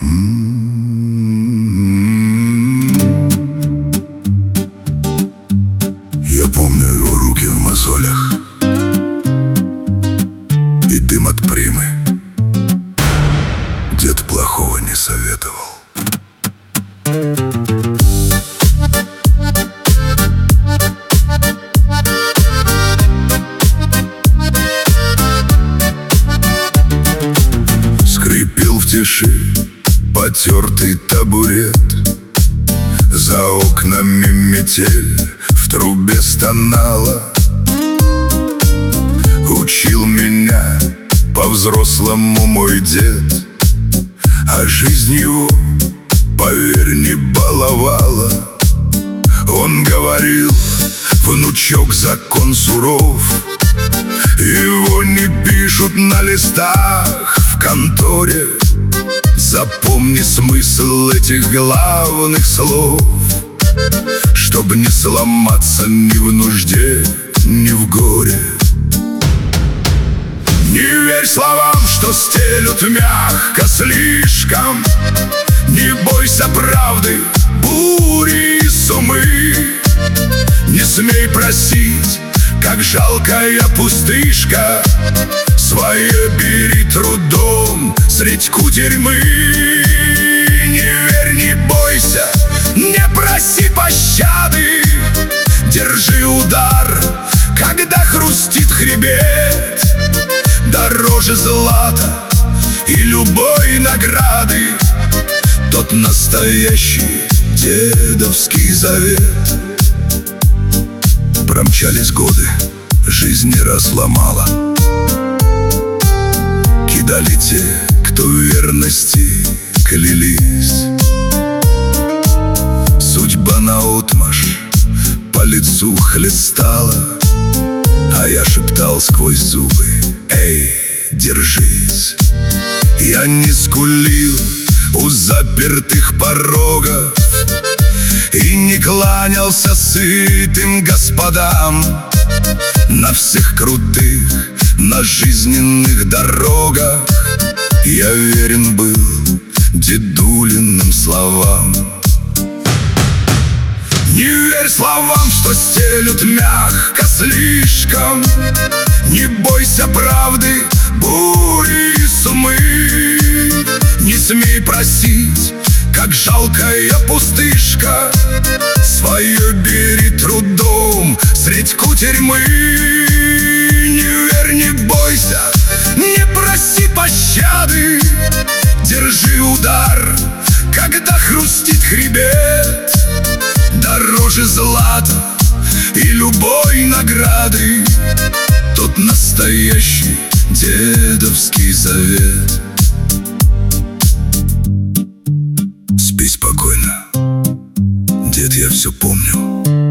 Я помню его руки в мозолях и дым от примы. Дед плохого не советовал. Скрипел в тиши потертый табурет, за окнами метель в трубе стонала. Учил меня по-взрослому мой дед, а жизнь его, поверь, не баловала. Он говорил: внучок, закон суров, его не пишут на листах в конторе. Запомни смысл этих главных слов, чтоб не сломаться ни в нужде, ни в горе. Не верь словам, что стелют мягко слишком, не бойся правды, бури и сумы. Не смей просить, как жалкая пустышка, свое бери трудом средь кутерьмы. Не верь, не бойся, не проси пощады, держи удар, когда хрустит хребет. Дороже злата и любой награды тот настоящий дедовский завет. Промчались годы, жизнь не раз ломала. Кидали те, кто в верности клялись. Судьба наотмашь по лицу хлестала, а я шептал сквозь зубы: эй, держись. Я не скулил у запертых порогов и не кланялся сытым господам. На всех крутых, на жизненных дорогах я верен был дедулиным словам. Не верь словам, что стелют мягко слишком, не бойся правды, бури и сумы. Не смей просить, как жалкая пустышка, свое бери трудом средь кутерьмы. Не верь, не бойся, не проси пощады, держи удар, когда хрустит хребет. Дороже злата и любой награды тот настоящий дедовский завет. Спи спокойно, дед, я все помню.